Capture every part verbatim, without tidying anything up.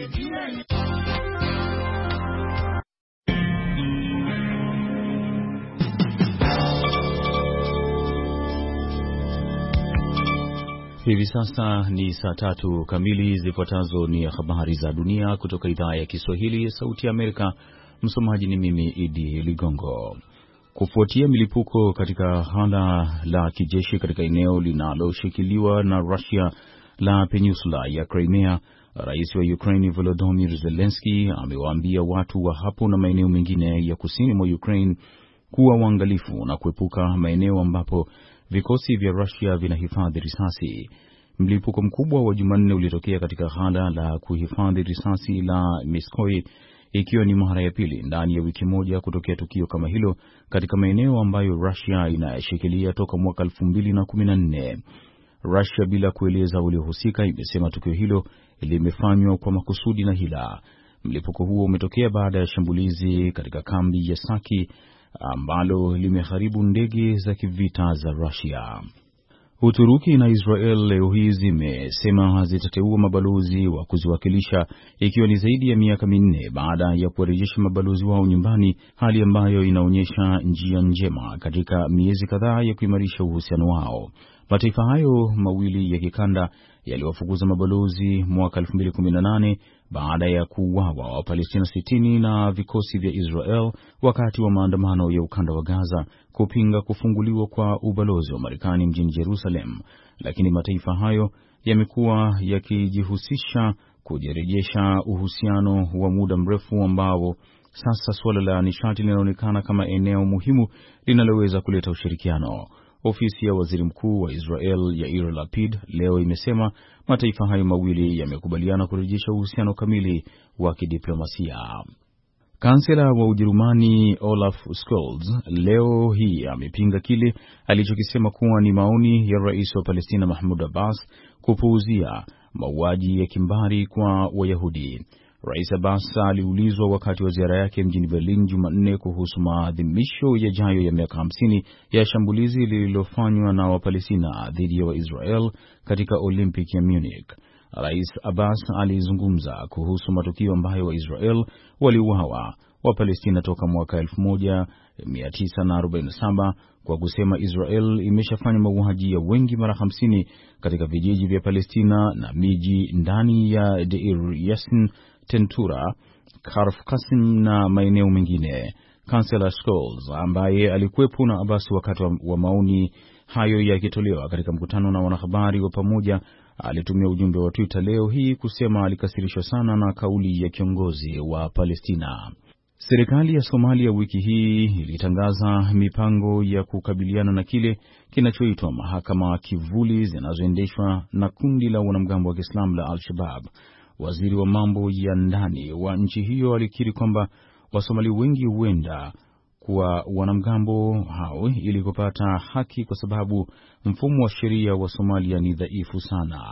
Hivi sasa ni saa tatu kamili. Zifuatazo ni habari za dunia kutoka idhaa ya Kiswahili ya Sauti ya Amerika. Msomaji ni mimi Idi Ligongo. Kufuatia milipuko katika hala la kijeshi katika eneo linaloshikiliwa na Russia la peninsula ya Crimea, Rais wa Ukraine Volodymyr Zelensky amewaambia watu wa hapo na maeneo mengine ya kusini mwa Ukraine kuwa waangalifu na kuepuka maeneo ambapo vikosi vya Russia vinahifadhi risasi. Mlipuko mkubwa wa Jumanne ulitokea katika ghala la kuhifadhi risasi la Miskoy, ikiwa ni mara ya pili ndani ya wiki moja kutokea tukio kama hilo katika maeneo ambayo Russia inayashikilia toka mwaka elfu mbili na kumi na nne. Russia, bila kueleza waliohusika, imesema tukio hilo limefanywa kwa makusudi na hila. Mlipuko huo umetokea baada ya shambulizi katika kambi ya Saki ambalo limeharibu ndege za kivita za Russia. Uturuki na Israel leo hii zimesema zitateua mabalozi wa kuziwakilisha, ikiwa ni zaidi ya miaka minne baada ya kuwarejesha mabalozi wao nyumbani, hali ambayo inaonyesha njia njema katika miezi kadhaa ya kuimarisha uhusiano wao. Mataifa hayo mawili ya kikanda yaliwafukuza mabalozi mwaka elfu mbili kumi na nane baada ya kuuawa wa Palestina sitini na vikosi vya Israel wakati wa maandamano ya ukanda wa Gaza kupinga kufunguliwa kwa ubalozi wa Marekani mjini Jerusalem. Lakini mataifa hayo yamekuwa yakijihusisha kujirejesha uhusiano wa muda mrefu ambao sasa suala la nishati linaonekana kama eneo muhimu linaloweza kuleta ushirikiano. Ofisi ya waziri mkuu wa Israel Yair Lapid leo imesema mataifa hayo mawili yamekubaliana kurejesha uhusiano kamili wa kidiplomasia. Kansela wa Ujerumani Olaf Scholz leo hii amepinga kile alichokisema kuwa ni maoni ya rais wa Palestina Mahmoud Abbas kupuuzia mauaji ya kimbari kwa Wayahudi. Rais Abbas aliulizwa wakati wa ziara yake mjini Berlin Jumanne kuhusu maadhimisho yajayo ya miaka hamsini ya shambulizi lililofanywa na Wapalestina dhidi ya Waisrael katika Olympic ya Munich. Rais Abbas alizungumza kuhusu matukio ambayo Waisrael waliuawa Wapalestina toka mwaka elfu moja mia tisa arobaini na saba kwa kusema Israel imeshafanya mauaji ya wengi mara hamsini katika vijiji vya Palestina na miji ndani ya Deir Yassin, Tentura, Kharf Qasim na maeneo mengine. Kansela Scholz ambaye alikuwepo na Abbas wakati wa, wa maoni hayo yakitolewa katika mkutano na wanahabari wa pamoja, alitumia ujumbe wa Twitter leo hii kusema alikasirishwa sana na kauli ya kiongozi wa Palestina. Serikali ya Somalia wiki hii ilitangaza mipango ya kukabiliana na kile kinachoitwa mahakama kivuli zinazoendeshwa na kundi la wanamgambo wa Kiislamu la Al-Shabaab. Waziri wa mambo ya ndani wa nchi hiyo alikiri kwamba Wasomali wengi huenda kuwa wanamgambo hao ili kupata haki kwa sababu mfumo wa sheria wa Somalia ni dhaifu sana.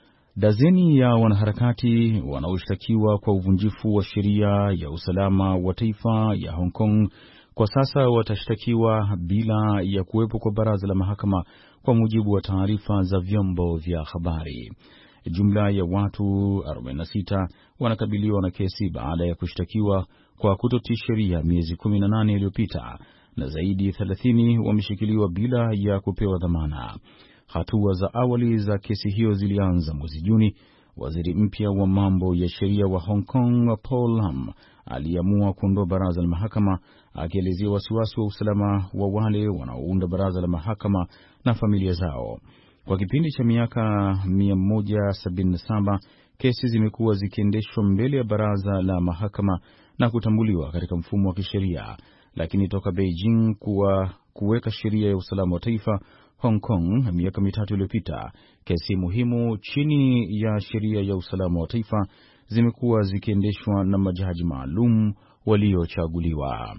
Dazeni ya wanaharakati wanaoshtakiwa kwa uvunjifu wa sheria ya usalama wa taifa ya Hong Kong kwa sasa watashtakiwa bila ya kuwepo kwa baraza la mahakama, kwa mujibu wa taarifa za vyombo vya habari. Jumla ya watu arobaini na sita wanakabiliwa na kesi baada ya kushtakiwa kwa kutotii sheria miezi kumi na nane iliyopita, na zaidi thelathini wameshikiliwa bila ya kupewa dhamana. Hatua za awali za kesi hiyo zilianza mwezi Juni. Waziri mpya wa mambo ya sheria wa Hong Kong Paul Lam aliamua kuondoa baraza la mahakama, akielezea wasiwasi wa usalama wa wale wanaounda baraza la mahakama na familia zao. Kwa kipindi cha miaka mia moja sabini na saba kesi zimekuwa zikiendeshwa mbele ya baraza la mahakama na kutambuliwa katika mfumo wa kisheria, lakini toka Beijing kuwa kuweka sheria ya usalama wa taifa Hong Kong miaka mitatu iliyopita, kesi muhimu chini ya sheria ya usalama wa taifa zimekuwa zikiendeshwa na majaji maalum waliochaguliwa.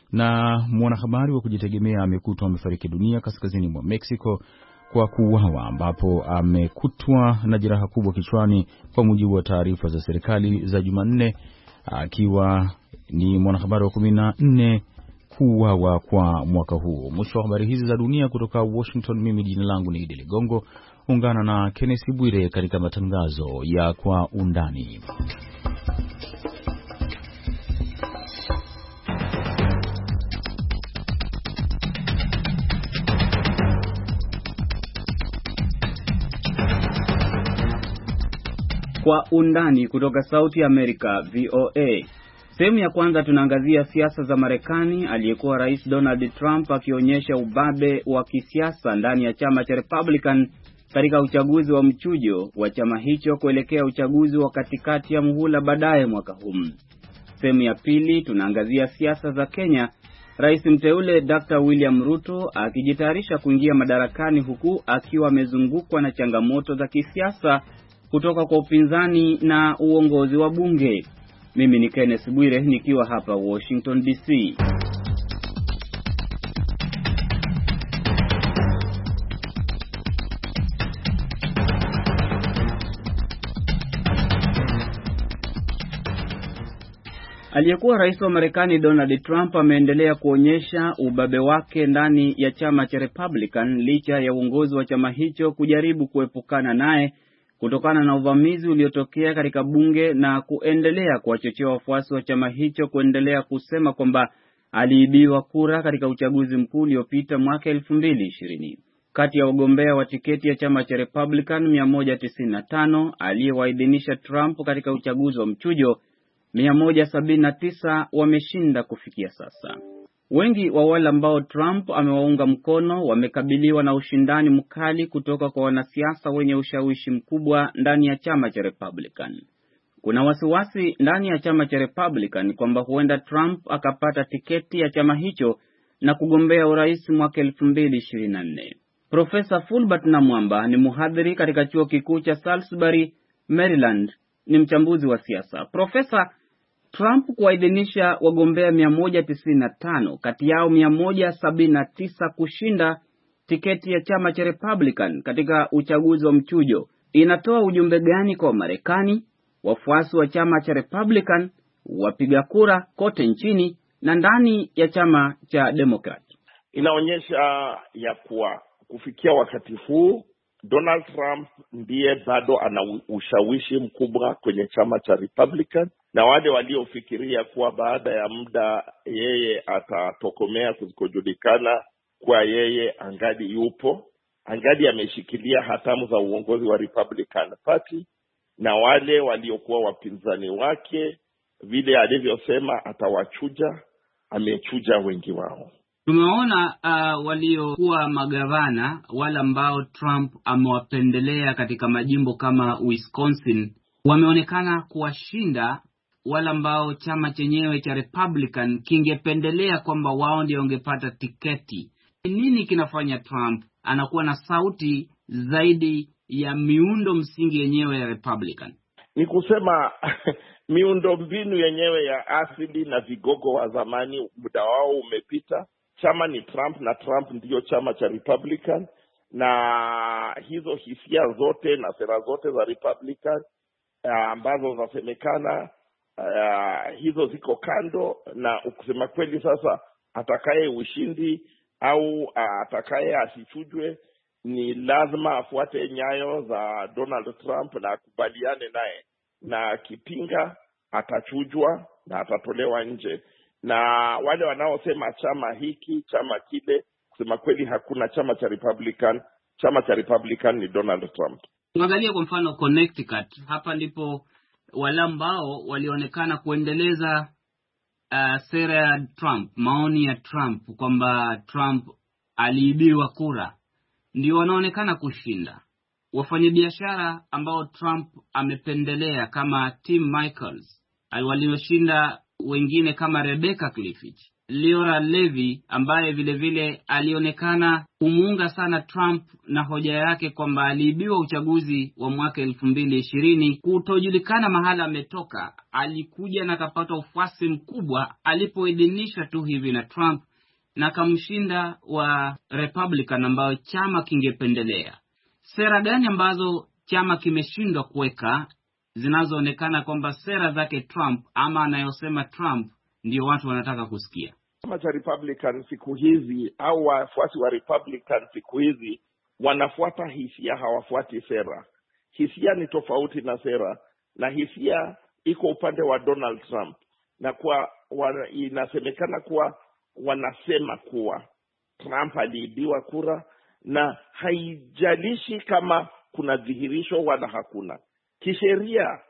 Na mwanahabari wa kujitegemea amekutwa amefariki dunia kaskazini mwa Mexico kwa kuuawa, ambapo amekutwa na jeraha kubwa kichwani, kwa mujibu wa taarifa za serikali za Jumanne, akiwa ni mwanahabari wa kumi na nne kuuawa kwa mwaka huu. Mwisho wa habari hizi za dunia kutoka Washington, mimi jina langu ni Idi Ligongo. Ungana na Kenneth Bwire katika matangazo ya Kwa Undani. Kwa undani kutoka Sauti Amerika V O A. Sehemu ya kwanza tunaangazia siasa za Marekani, aliyekuwa Rais Donald Trump akionyesha ubabe wa kisiasa ndani ya chama cha Republican katika uchaguzi wa mchujo wa chama hicho kuelekea uchaguzi wa katikati ya muhula baadaye mwaka huu. Sehemu ya pili tunaangazia siasa za Kenya, Rais mteule Doctor William Ruto akijitayarisha kuingia madarakani huku akiwa amezungukwa na changamoto za kisiasa kutoka kwa upinzani na uongozi wa bunge. Mimi ni Kenneth Bwire nikiwa hapa Washington D C. Aliyekuwa rais wa Marekani Donald Trump ameendelea kuonyesha ubabe wake ndani ya chama cha Republican licha ya uongozi wa chama hicho kujaribu kuepukana naye kutokana na uvamizi uliotokea katika bunge na kuendelea kuwachochea wafuasi wa chama hicho kuendelea kusema kwamba aliibiwa kura katika uchaguzi mkuu uliopita mwaka elfu mbili ishirini. Kati ya wagombea wa tiketi ya chama cha Republican mia moja tisini na tano aliyewaidhinisha Trump katika uchaguzi wa mchujo, mia moja sabini na tisa wameshinda kufikia sasa. Wengi wa wale ambao Trump amewaunga mkono wamekabiliwa na ushindani mkali kutoka kwa wanasiasa wenye ushawishi mkubwa ndani ya chama cha Republican. Kuna wasiwasi ndani ya chama cha Republican kwamba huenda Trump akapata tiketi ya chama hicho na kugombea urais mwaka elfu mbili ishirini na nne. Profesa Fulbert Namwamba ni mhadhiri katika chuo kikuu cha Salisbury, Maryland, ni mchambuzi wa siasa. Profesa, Trump kuwaidhinisha wagombea mia moja tisini na tano kati yao mia moja sabini na tisa kushinda tiketi ya chama cha Republican katika uchaguzi wa mchujo inatoa ujumbe gani kwa Marekani, wafuasi wa chama cha Republican, wapiga kura kote nchini na ndani ya chama cha Democrat? Inaonyesha ya kuwa kufikia wakati huu Donald Trump ndiye bado ana ushawishi mkubwa kwenye chama cha Republican, na wale waliofikiria kuwa baada ya muda yeye atatokomea kusikojulikana kwa yeye angali yupo, angali ameshikilia hatamu za uongozi wa Republican Party, na wale waliokuwa wapinzani wake vile alivyosema atawachuja, amechuja wengi wao. Tumeona uh, waliokuwa magavana wale ambao Trump amewapendelea katika majimbo kama Wisconsin wameonekana kuwashinda wale ambao chama chenyewe cha Republican kingependelea kwamba wao ndio wangepata tiketi. Nini kinafanya Trump anakuwa na sauti zaidi ya miundo msingi yenyewe ya Republican? Ni kusema miundo mbinu yenyewe ya asili na vigogo wa zamani muda wao umepita. Chama ni Trump na Trump ndiyo chama cha Republican, na hizo hisia zote na sera zote za Republican uh, ambazo zasemekana uh, hizo ziko kando, na ukisema kweli sasa atakaye ushindi au uh, atakaye asichujwe ni lazima afuate nyayo za Donald Trump na akubaliane naye, na kipinga atachujwa na atatolewa nje. Na wale wanaosema chama hiki chama kile, kusema kweli hakuna chama cha Republican. Chama cha Republican ni Donald Trump. Tuangalie kwa mfano Connecticut. Hapa ndipo wale ambao walionekana kuendeleza uh, sera ya Trump, maoni ya Trump kwamba Trump aliibiwa kura, ndio wanaonekana kushinda. Wafanyabiashara ambao Trump amependelea kama Tim Michaels walioshinda, wengine kama Rebecca Clifford, Leora Levy ambaye vile vile alionekana kumuunga sana Trump na hoja yake kwamba aliibiwa uchaguzi wa mwaka elfu mbili ishirini, kutojulikana mahala ametoka. Alikuja na kapata ufuasi mkubwa alipoidhinishwa tu hivi na Trump na kamshinda wa Republican ambao chama kingependelea. Sera gani ambazo chama kimeshindwa kuweka zinazoonekana kwamba sera zake Trump ama anayosema Trump ndio watu wanataka kusikia? Chama cha Republican siku hizi au wafuasi wa Republican siku hizi wanafuata hisia, hawafuati sera. Hisia ni tofauti na sera, na hisia iko upande wa Donald Trump, na kwa wana, inasemekana kuwa wanasema kuwa Trump aliibiwa kura, na haijalishi kama kuna dhihirisho wala hakuna. Kisheria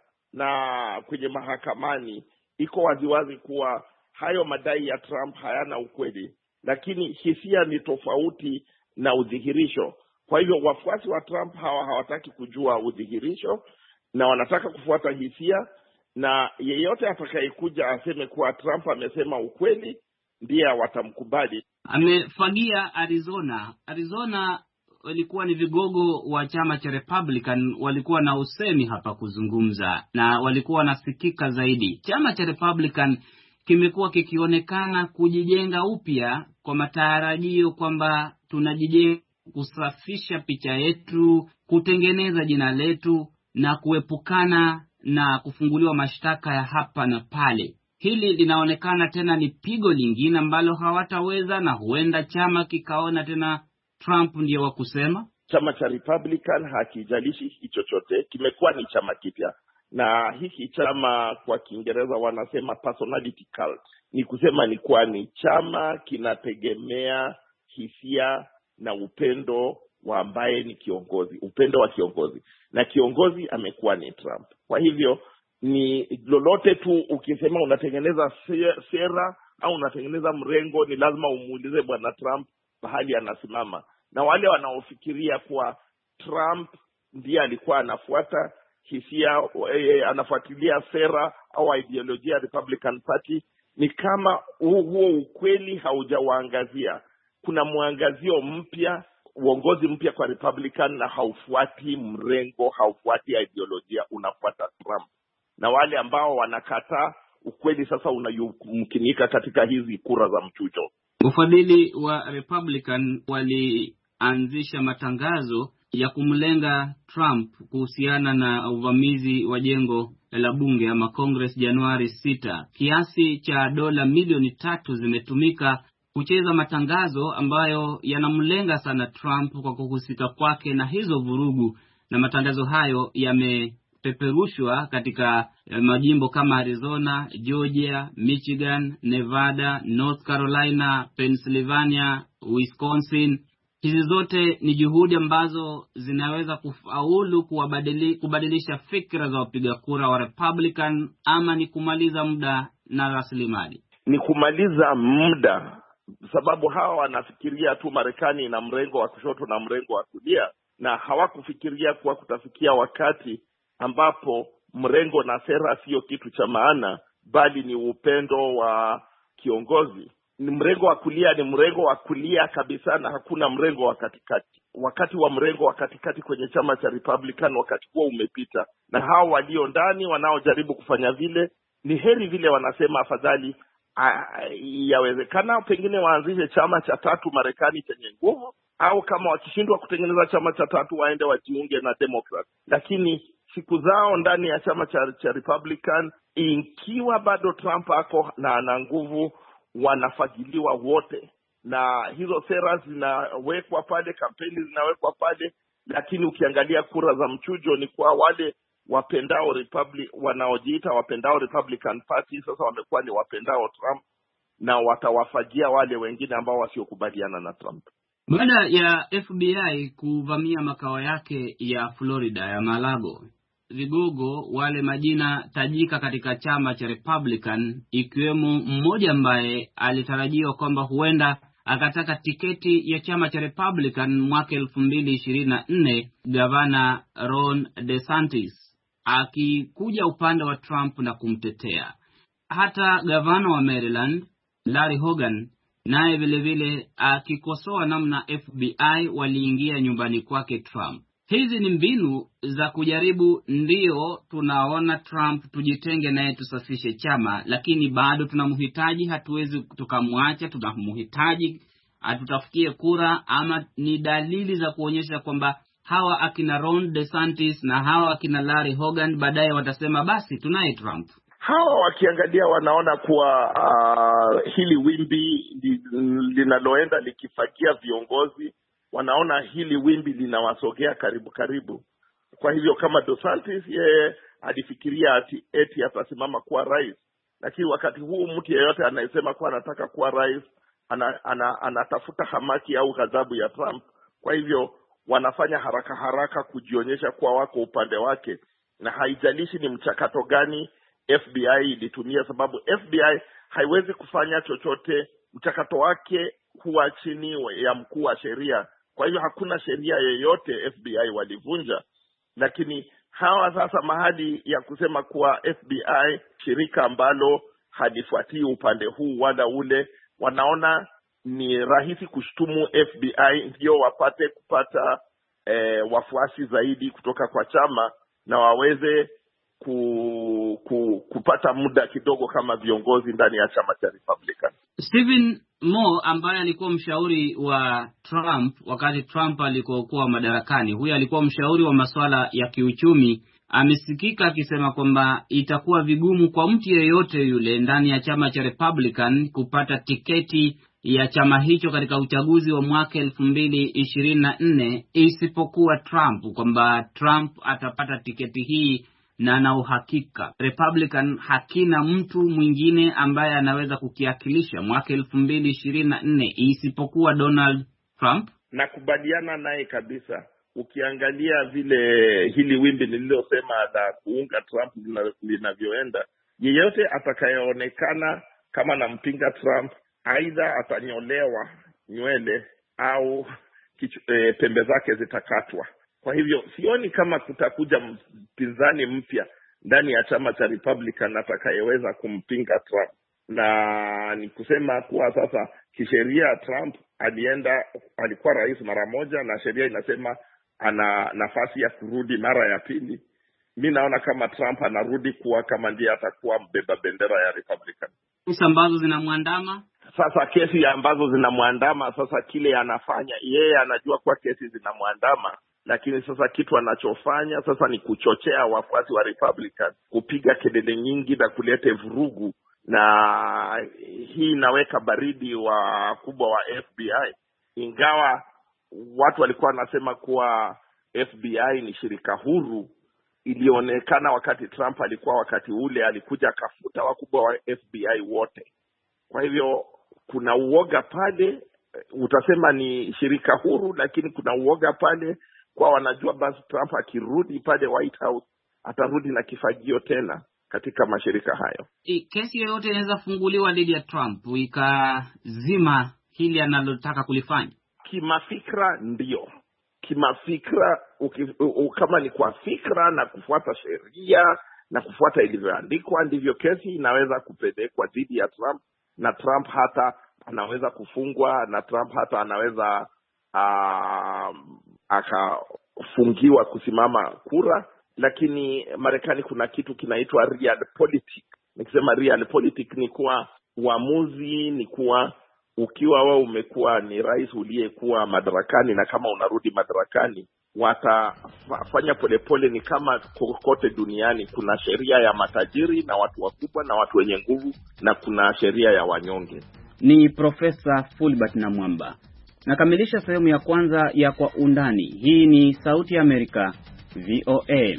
na kwenye mahakamani iko waziwazi kuwa hayo madai ya Trump hayana ukweli, lakini hisia ni tofauti na udhihirisho. Kwa hivyo wafuasi wa Trump hawa hawataki kujua udhihirisho na wanataka kufuata hisia, na yeyote atakayekuja aseme kuwa Trump amesema ukweli ndiye watamkubali. Amefagia Arizona. Arizona walikuwa ni vigogo wa chama cha Republican, walikuwa na usemi hapa kuzungumza na walikuwa wanasikika zaidi. Chama cha Republican kimekuwa kikionekana kujijenga upya kwa matarajio kwamba tunajijenga, kusafisha picha yetu, kutengeneza jina letu na kuepukana na kufunguliwa mashtaka ya hapa na pale. Hili linaonekana tena ni pigo lingine ambalo hawataweza, na huenda chama kikaona tena Trump ndiye wa kusema. Chama cha Republican hakijalishi hiki chochote, kimekuwa ni chama kipya, na hiki chama kwa Kiingereza wanasema personality cult. Ni kusema ni kuwa ni chama kinategemea hisia na upendo wa ambaye ni kiongozi, upendo wa kiongozi, na kiongozi amekuwa ni Trump. Kwa hivyo ni lolote tu ukisema unatengeneza sera au unatengeneza mrengo, ni lazima umuulize bwana Trump bahali anasimama. Na wale wanaofikiria kuwa Trump ndiye alikuwa anafuata hisia, eh, anafuatilia sera au ideolojia ya Republican Party, ni kama huo ukweli haujawaangazia. Kuna muangazio mpya, uongozi mpya kwa Republican, na haufuati mrengo, haufuati ideolojia, unafuata Trump. Na wale ambao wanakataa ukweli sasa unayumkinika katika hizi kura za mchujo. Ufadhili wa Republican walianzisha matangazo ya kumlenga Trump kuhusiana na uvamizi wa jengo la bunge ama Congress Januari sita. Kiasi cha dola milioni tatu zimetumika kucheza matangazo ambayo yanamlenga sana Trump kwa kuhusika kwake na hizo vurugu, na matangazo hayo yamepeperushwa katika majimbo kama Arizona, Georgia, Michigan, Nevada, North Carolina, Pennsylvania, Wisconsin. Hizi zote ni juhudi ambazo zinaweza kufaulu kuwabadili, kubadilisha fikra za wapiga kura wa Republican, ama ni kumaliza muda na rasilimali. Ni kumaliza muda, sababu hawa wanafikiria tu Marekani na mrengo wa kushoto na mrengo wa kulia, na hawakufikiria kuwa kutafikia wakati ambapo mrengo na sera sio kitu cha maana, bali ni upendo wa kiongozi. Ni mrengo wa kulia, ni mrengo wa kulia kabisa, na hakuna mrengo wa katikati. Wakati wa mrengo wa katikati kwenye chama cha Republican, wakati huo umepita, na hao walio ndani wanaojaribu kufanya vile, ni heri vile wanasema afadhali yawezekana pengine waanzishe chama cha tatu Marekani chenye nguvu, au kama wakishindwa kutengeneza chama cha tatu waende wajiunge na Democrat. Lakini siku zao ndani ya chama cha, cha Republican, ikiwa bado Trump ako na ana nguvu, wanafagiliwa wote, na hizo sera zinawekwa pale, kampeni zinawekwa pale. Lakini ukiangalia kura za mchujo, ni kwa wale wapendao Republic, wanaojiita wapendao Republican Party sasa wamekuwa ni wapendao Trump, na watawafagia wale wengine ambao wasiokubaliana na Trump. Baada ya F B I kuvamia makao yake ya Florida ya Mar-a-Lago, vigogo wale majina tajika katika chama cha Republican, ikiwemo mmoja ambaye alitarajiwa kwamba huenda akataka tiketi ya chama cha Republican mwaka elfu mbili ishirini na nne, Gavana Ron DeSantis, akikuja upande wa Trump na kumtetea. Hata gavana wa Maryland Larry Hogan naye vile vile akikosoa namna F B I waliingia nyumbani kwake Trump. Hizi ni mbinu za kujaribu, ndio tunaona Trump tujitenge naye tusafishe chama, lakini bado tunamhitaji, hatuwezi tukamwacha, tunamhitaji atutafikie kura. Ama ni dalili za kuonyesha kwamba hawa akina Ron DeSantis na hawa akina Larry Hogan baadaye watasema basi tunaye Trump. Hawa wakiangalia wanaona kuwa uh, hili wimbi linaloenda likifagia viongozi, wanaona hili wimbi linawasogea karibu karibu. Kwa hivyo kama DeSantis, yeye alifikiria ati eti atasimama kuwa rais, lakini wakati huu mtu yeyote anayesema kuwa anataka kuwa rais ana, ana, anatafuta hamaki au ghadhabu ya Trump. Kwa hivyo wanafanya haraka haraka kujionyesha kuwa wako upande wake, na haijalishi ni mchakato gani F B I ilitumia, sababu F B I haiwezi kufanya chochote, mchakato wake huwa chini ya mkuu wa sheria. Kwa hivyo hakuna sheria yoyote F B I walivunja. Lakini hawa sasa mahali ya kusema kuwa F B I shirika ambalo halifuatii upande huu wala ule, wanaona ni rahisi kushtumu F B I ndio wapate kupata eh, wafuasi zaidi kutoka kwa chama na waweze ku, ku, kupata muda kidogo kama viongozi ndani ya chama cha Republican. Stephen Moore ambaye alikuwa mshauri wa Trump wakati Trump alikokuwa madarakani, huyu alikuwa mshauri wa masuala ya kiuchumi, amesikika akisema kwamba itakuwa vigumu kwa mtu yeyote yule ndani ya chama cha Republican kupata tiketi ya chama hicho katika uchaguzi wa mwaka elfu mbili ishirini na nne isipokuwa Trump, kwamba Trump atapata tiketi hii na na uhakika Republican hakina mtu mwingine ambaye anaweza kukiakilisha mwaka elfu mbili ishirini na nne isipokuwa Donald Trump. Nakubaliana naye kabisa. Ukiangalia vile hili wimbi nililosema la kuunga Trump linavyoenda, yeyote atakayeonekana kama nampinga Trump aidha atanyolewa nywele au kichu, e, pembe zake zitakatwa. Kwa hivyo sioni kama kutakuja mpinzani mpya ndani ya chama cha Republican atakayeweza kumpinga Trump. Na ni kusema kuwa sasa kisheria Trump alienda alikuwa rais mara moja na sheria inasema ana nafasi ya kurudi mara ya pili. Mimi naona kama Trump anarudi kuwa kama ndiye atakuwa mbeba bendera ya Republican. Kesi ambazo zinamwandama Sasa kesi ambazo zinamwandama sasa kile anafanya yeye anajua kwa kesi zinamwandama, lakini sasa kitu anachofanya sasa ni kuchochea wafuasi wa Republican kupiga kelele nyingi na kuleta vurugu, na hii inaweka baridi wa kubwa wa F B I. Ingawa watu walikuwa wanasema kuwa F B I ni shirika huru, ilionekana wakati Trump alikuwa wakati ule alikuja akafuta wakubwa wa F B I wote. Kwa hivyo kuna uoga pale, utasema ni shirika huru, lakini kuna uoga pale kwa wanajua basi Trump akirudi pale White House atarudi na kifagio tena katika mashirika hayo. I, kesi yoyote inaweza funguliwa dhidi ya Trump ikazima hili analotaka kulifanya. Kimafikra ndio. Kimafikra uki, u, u, kama ni kwa fikra na kufuata sheria na kufuata ilivyoandikwa, ndivyo kesi inaweza kupelekwa dhidi ya Trump, na Trump hata anaweza kufungwa, na Trump hata anaweza uh, akafungiwa kusimama kura. Lakini Marekani kuna kitu kinaitwa real politics. Nikisema real politics ni kuwa uamuzi ni kuwa ukiwa wewe umekuwa ni rais uliyekuwa madarakani, na kama unarudi madarakani watafanya polepole. Ni kama kokote duniani kuna sheria ya matajiri na watu wakubwa na watu wenye nguvu, na kuna sheria ya wanyonge. Ni Profesa Fulbert Namwamba. Nakamilisha sehemu ya kwanza ya Kwa Undani. Hii ni Sauti ya Amerika, V O A.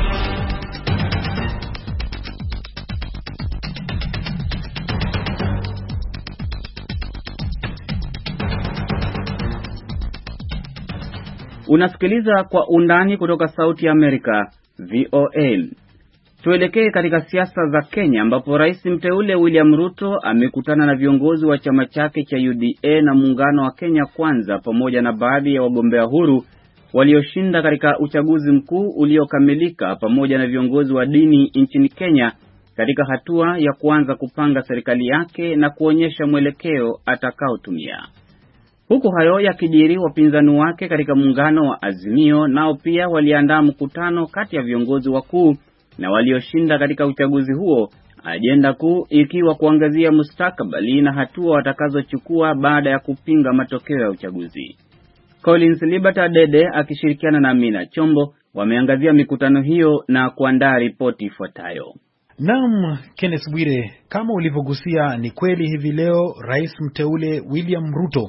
Unasikiliza Kwa Undani kutoka Sauti ya Amerika, V O A. Tuelekee katika siasa za Kenya ambapo rais mteule William Ruto amekutana na viongozi wa chama chake cha U D A na muungano wa Kenya Kwanza pamoja na baadhi ya wagombea huru walioshinda katika uchaguzi mkuu uliokamilika pamoja na viongozi wa dini nchini Kenya katika hatua ya kuanza kupanga serikali yake na kuonyesha mwelekeo atakaotumia. Huku hayo yakijiri, wapinzani wake katika muungano wa Azimio nao pia waliandaa mkutano kati ya viongozi wakuu na walioshinda katika uchaguzi huo, ajenda kuu ikiwa kuangazia mustakabali na hatua watakazochukua baada ya kupinga matokeo ya uchaguzi. Collins Liberta Dede akishirikiana na Amina Chombo wameangazia mikutano hiyo na kuandaa ripoti ifuatayo. Naam, Kenneth Bwire, kama ulivyogusia, ni kweli hivi leo rais mteule William Ruto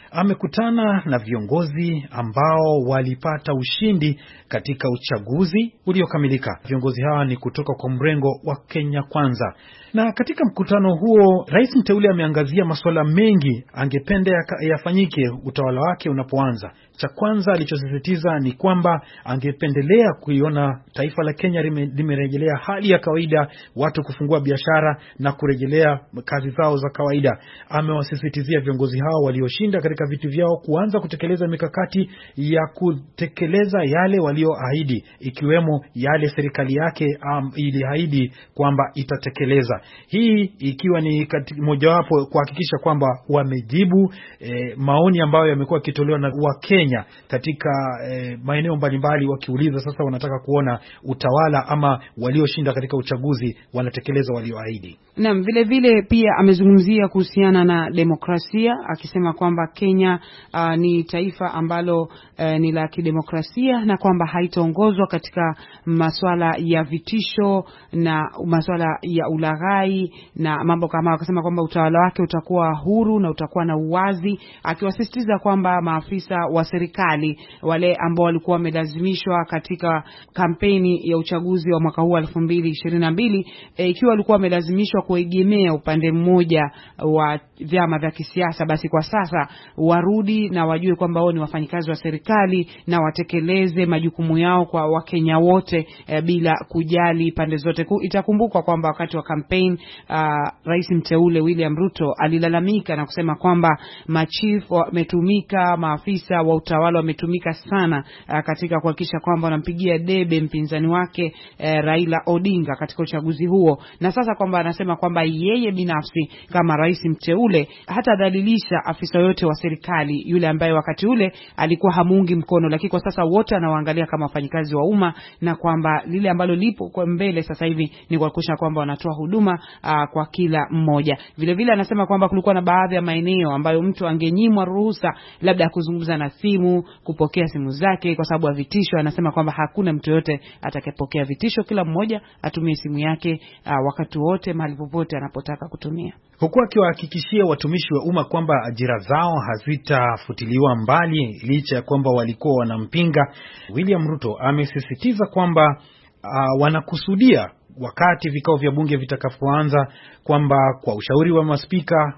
amekutana na viongozi ambao walipata ushindi katika uchaguzi uliokamilika. Viongozi hawa ni kutoka kwa mrengo wa Kenya Kwanza. Na katika mkutano huo, rais mteule ameangazia masuala mengi angependa yafanyike utawala wake unapoanza. Cha kwanza alichosisitiza ni kwamba angependelea kuiona taifa la Kenya limerejelea hali ya kawaida, watu kufungua biashara na kurejelea kazi zao za kawaida. Amewasisitizia viongozi hao walioshinda katika viti vyao kuanza kutekeleza mikakati ya kutekeleza yale walioahidi, ikiwemo yale serikali yake um, iliahidi kwamba itatekeleza. Hii ikiwa ni mojawapo kuhakikisha kwamba wamejibu eh, maoni ambayo yamekuwa yakitolewa na Wakenya katika eh, maeneo mbalimbali, wakiuliza sasa wanataka kuona utawala ama walioshinda katika uchaguzi wanatekeleza walioahidi. Naam, vile vile pia amezungumzia kuhusiana na demokrasia, akisema kwamba Kenya uh, ni taifa ambalo uh, ni la kidemokrasia na kwamba haitaongozwa katika masuala ya vitisho na masuala ya ulaghai na mambo kama. Akasema kwamba utawala wake utakuwa huru na utakuwa na uwazi, akiwasisitiza kwamba maafisa wa serikali wale ambao walikuwa wamelazimishwa katika kampeni ya uchaguzi wa mwaka huu elfu mbili ishirini na mbili e, ikiwa walikuwa wamelazimishwa kuegemea upande mmoja wa vyama vya kisiasa, basi kwa sasa warudi na wajue kwamba wao ni wafanyikazi wa serikali na watekeleze majukumu yao kwa Wakenya wote e, bila kujali pande zote. Itakumbukwa kwamba wakati wa campaign uh, rais mteule William Ruto alilalamika na kusema kwamba machief wametumika, maafisa wa utawala wametumika sana uh, katika kuhakikisha kwamba wanampigia debe mpinzani wake uh, Raila Odinga katika uchaguzi huo. Na sasa kwamba anasema kwamba yeye binafsi kama rais mteule hata dhalilisha afisa yote wa serikali yule ambaye wakati ule alikuwa hamuungi mkono, lakini kwa sasa wote anawaangalia kama wafanyikazi wa umma, na kwamba lile ambalo lipo kwa mbele sasa hivi ni kuhakikisha kwamba wanatoa huduma uh, kwa kila mmoja. Vile vile anasema kwamba kulikuwa na baadhi ya maeneo ambayo mtu angenyimwa ruhusa labda kuzungumza na simu, kupokea simu zake kwa sababu ya vitisho. Anasema kwamba hakuna mtu yote atakayepokea vitisho, kila mmoja atumie simu yake uh, wakati wote mahali popote anapotaka kutumia. Huku akiwahakikishia watumishi wa umma kwamba ajira zao hazitafutiliwa mbali licha ya kwamba walikuwa wanampinga, William Ruto amesisitiza kwamba uh, wanakusudia wakati vikao vya bunge vitakapoanza kwamba kwa ushauri wa maspika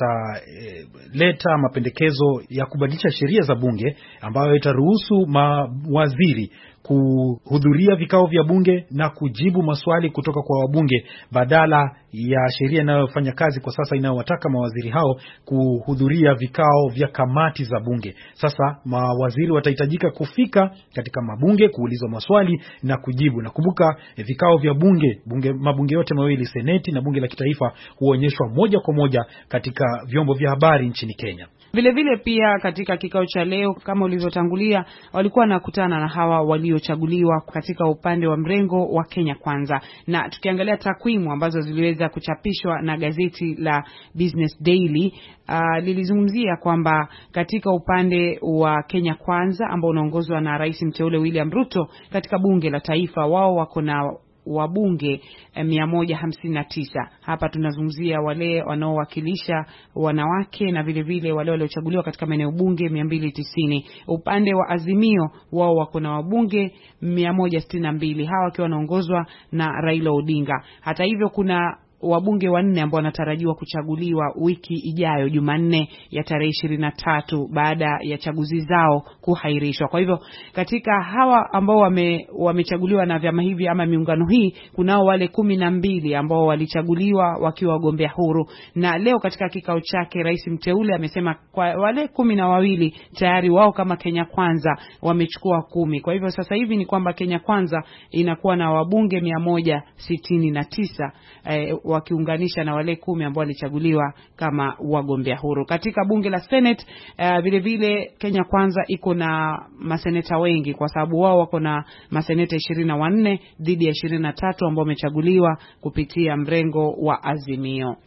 wataleta e, mapendekezo ya kubadilisha sheria za bunge ambayo itaruhusu mawaziri kuhudhuria vikao vya bunge na kujibu maswali kutoka kwa wabunge badala ya sheria inayofanya kazi kwa sasa inayowataka mawaziri hao kuhudhuria vikao vya kamati za bunge. Sasa mawaziri watahitajika kufika katika mabunge kuulizwa maswali na kujibu. Na kumbuka vikao vya bunge, bunge mabunge yote mawili, seneti na bunge la kitaifa, huonyeshwa moja kwa moja katika vyombo vya habari nchini Kenya. Vile vile pia katika kikao cha leo kama ulivyotangulia, walikuwa nakutana na hawa waliochaguliwa katika upande wa mrengo wa Kenya Kwanza. Na tukiangalia takwimu ambazo ziliweza kuchapishwa na gazeti la Business Daily, uh, lilizungumzia kwamba katika upande wa Kenya Kwanza ambao unaongozwa na rais mteule William Ruto katika bunge la taifa, wao wako na wabunge mia moja hamsini na tisa. Hapa tunazungumzia wale wanaowakilisha wanawake na vile vile wale waliochaguliwa katika maeneo bunge mia mbili tisini. Upande wa Azimio wao wako na wabunge mia moja sitini na mbili, hawa wakiwa wanaongozwa na Raila Odinga. Hata hivyo kuna wabunge wanne ambao wanatarajiwa kuchaguliwa wiki ijayo Jumanne ya tarehe ishirini na tatu baada ya chaguzi zao kuhairishwa. Kwa hivyo katika hawa ambao wame wamechaguliwa na vyama hivi ama miungano hii, kunao wale kumi na mbili ambao walichaguliwa wakiwa wagombea huru. Na leo katika kikao chake rais mteule amesema kwa wale kumi na wawili tayari wao kama Kenya Kwanza wamechukua kumi. Kwa hivyo sasa hivi ni kwamba Kenya Kwanza inakuwa na wabunge mia moja sitini na tisa eh, wakiunganisha na wale kumi ambao walichaguliwa kama wagombea huru. Katika bunge la Senate uh, vile vile Kenya Kwanza iko na maseneta wengi kwa sababu wao wako na maseneta ishirini na nne dhidi ya ishirini na tatu ambao wamechaguliwa kupitia mrengo wa Azimio.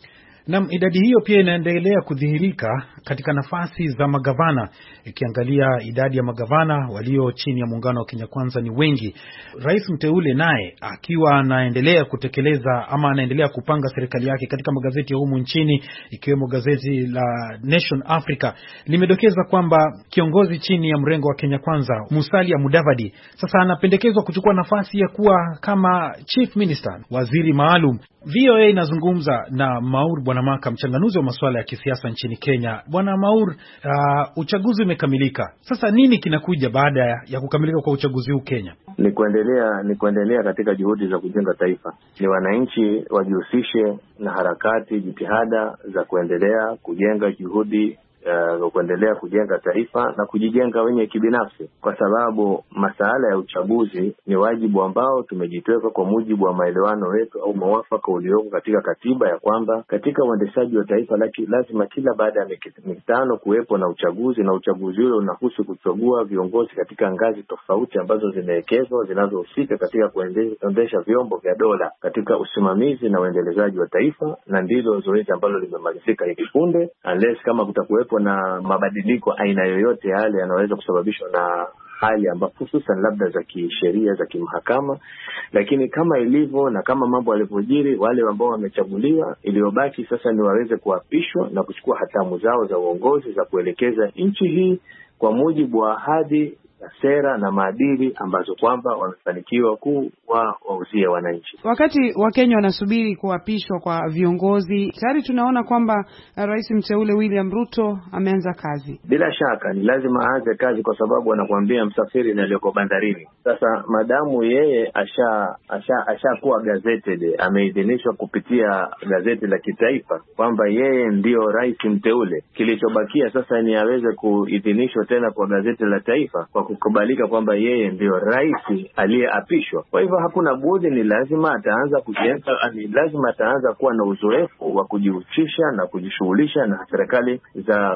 Na idadi hiyo pia inaendelea kudhihirika katika nafasi za magavana. Ikiangalia idadi ya magavana walio chini ya muungano wa Kenya Kwanza ni wengi. Rais mteule naye akiwa anaendelea kutekeleza ama anaendelea kupanga serikali yake, katika magazeti ya humu nchini ikiwemo gazeti la Nation Africa limedokeza kwamba kiongozi chini ya mrengo wa Kenya Kwanza Musalia Mudavadi sasa anapendekezwa kuchukua nafasi ya kuwa kama chief minister, waziri maalum. V O A inazungumza na Maur Bwana Maka, mchanganuzi wa masuala ya kisiasa nchini Kenya. Bwana Maur, uh, uchaguzi umekamilika. Sasa nini kinakuja baada ya kukamilika kwa uchaguzi huu Kenya? Ni kuendelea ni kuendelea katika juhudi za kujenga taifa. Ni wananchi wajihusishe na harakati, jitihada za kuendelea kujenga juhudi Uh, kuendelea kujenga taifa na kujijenga wenye kibinafsi, kwa sababu masuala ya uchaguzi ni wajibu ambao tumejitweka kwa mujibu wa maelewano wetu au mwafaka ulioko katika katiba, ya kwamba katika uendeshaji wa taifa laki, lazima kila baada ya mitano kuwepo na uchaguzi, na uchaguzi ule unahusu kuchagua viongozi katika ngazi tofauti ambazo zimewekezwa zinazohusika katika kuendesha vyombo vya dola katika usimamizi na uendelezaji wa taifa, na ndilo zoezi ambalo limemalizika hivi punde, unless kama kutakuwepo na mabadiliko aina yoyote yale yanaweza kusababishwa na hali ambapo hususan labda za kisheria za kimahakama. Lakini kama ilivyo na kama mambo yalivyojiri, wale ambao wamechaguliwa, iliyobaki sasa ni waweze kuapishwa na kuchukua hatamu zao za uongozi za kuelekeza nchi hii kwa mujibu wa ahadi, sera na maadili ambazo kwamba wamefanikiwa kuwa wauzie wananchi. Wakati Wakenya wanasubiri kuapishwa kwa viongozi, tayari tunaona kwamba Rais mteule William Ruto ameanza kazi. Bila shaka ni lazima aanze kazi, kwa sababu anakuambia msafiri na aliyoko bandarini. Sasa madamu yeye asha asha ashakuwa gazetted, ameidhinishwa kupitia gazeti la kitaifa kwamba yeye ndio rais mteule, kilichobakia sasa ni aweze kuidhinishwa tena kwa gazeti la taifa kwa kukubalika kwamba yeye ndio rais aliyeapishwa. Kwa hivyo hakuna budi, ni lazima ataanza kujenga, ni lazima ataanza kuwa na uzoefu wa kujihusisha na kujishughulisha na serikali za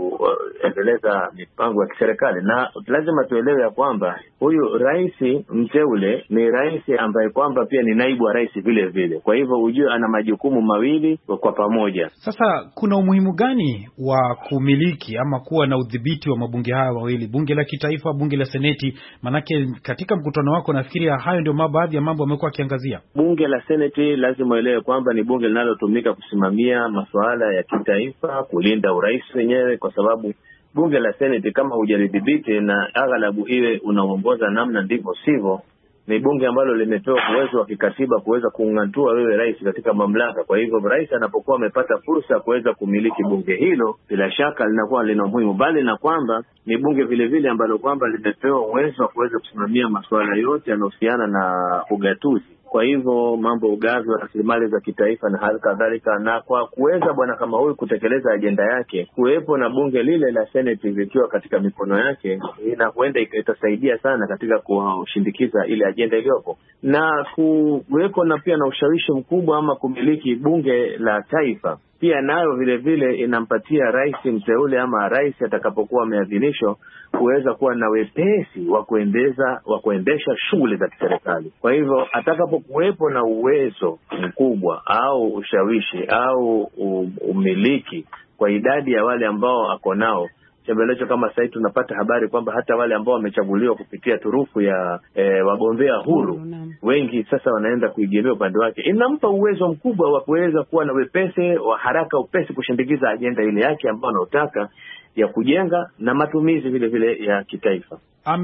kuendeleza mipango ya kiserikali. Na lazima tuelewe ya kwamba huyu rais mteule ni rais ambaye kwamba pia ni naibu wa rais vile vile. Kwa hivyo ujue ana majukumu mawili kwa pamoja. Sasa kuna umuhimu gani wa kumiliki ama kuwa na udhibiti wa mabunge haya mawili, bunge la kitaifa, bunge la seneti? Manake katika mkutano wako nafikiria hayo ndio baadhi ya mambo amekuwa akiangazia. Bunge la seneti lazima uelewe kwamba ni bunge linalotumika kusimamia masuala ya kitaifa, kulinda urais wenyewe, kwa sababu bunge la seneti kama hujalidhibiti na aghalabu iwe unaongoza namna ndivyo sivyo, ni bunge ambalo limepewa uwezo wa kikatiba kuweza kung'atua wewe rais katika mamlaka. Kwa hivyo rais anapokuwa amepata fursa ya kuweza kumiliki bunge hilo, bila shaka linakuwa lina umuhimu, bali na kwamba ni bunge vile vile ambalo kwamba limepewa uwezo wa kuweza kusimamia masuala yote yanayohusiana na ugatuzi. Kwa hivyo mambo ugavi wa rasilimali za kitaifa na hali kadhalika, na kwa kuweza bwana kama huyu kutekeleza ajenda yake, kuwepo na bunge lile la seneti likiwa katika mikono yake, na huenda itasaidia sana katika kushindikiza ile ajenda iliyopo, na kuwepo na pia na ushawishi mkubwa ama kumiliki bunge la taifa pia nayo vile vile inampatia rais mteule ama rais atakapokuwa ameadhinishwa kuweza kuwa na wepesi wa kuendeza wa kuendesha shughuli za kiserikali. Kwa hivyo atakapokuwepo na uwezo mkubwa au ushawishi au umiliki kwa idadi ya wale ambao ako nao, chembelecho kama sasa tunapata habari kwamba hata wale ambao wamechaguliwa kupitia turufu ya e, wagombea huru wengi sasa wanaenda kuigemea upande wake, inampa uwezo mkubwa wa kuweza kuwa na wepesi wa haraka upesi kushindikiza ajenda ile yake ambayo anataka ya kujenga na matumizi vile vile ya kitaifa.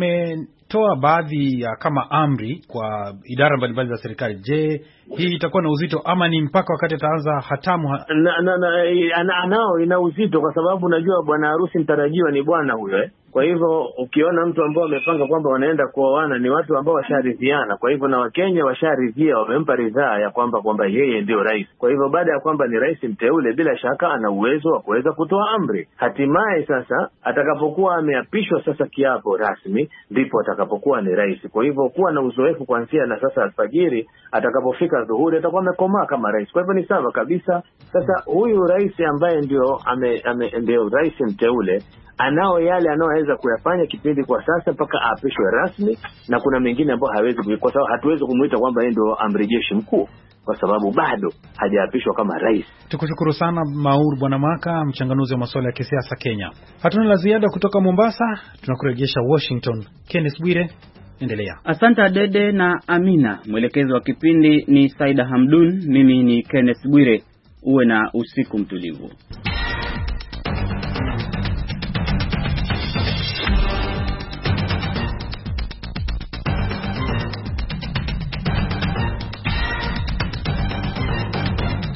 Ametoa baadhi ya kama amri kwa idara mbalimbali za serikali. Je, hii itakuwa na uzito ama ni mpaka wakati ataanza hatamu? Ha... na, na, na, ana, anao ina uzito, kwa sababu unajua bwana harusi mtarajiwa ni bwana huyo eh? Kwa hivyo ukiona mtu ambao amepanga kwamba wanaenda kuoana ni watu ambao washaridhiana. Kwa hivyo na Wakenya washaridhia, wamempa ridhaa ya kwamba kwamba yeye ndio rais. Kwa hivyo baada ya kwamba ni rais mteule, bila shaka ana uwezo wa kuweza kutoa amri. Hatimaye sasa atakapokuwa ameapishwa sasa kiapo rasmi, ndipo atakapokuwa ni rais. Kwa hivyo kuwa na uzoefu kuanzia na sasa alfajiri, atakapofika dhuhuri atakuwa amekomaa kama rais. Kwa hivyo ni sawa kabisa. Sasa huyu rais ambaye ndio ame, ame ndio rais mteule anao yale anaweza kuyafanya kipindi kwa sasa mpaka aapishwe rasmi, na kuna mengine ambayo hawezi, kwa sababu hatuwezi kumuita kwamba yeye ndio amri jeshi mkuu. kwa sababu bado hajaapishwa kama rais. Tukushukuru sana Maur Bwana Maka, mchanganuzi wa masuala ya kisiasa Kenya. Hatuna la ziada kutoka Mombasa, tunakurejesha Washington. Kenneth Bwire, endelea. Asante Dede na Amina. Mwelekezi wa kipindi ni Saida Hamdun. Mimi ni Kenneth Bwire. Uwe na usiku mtulivu.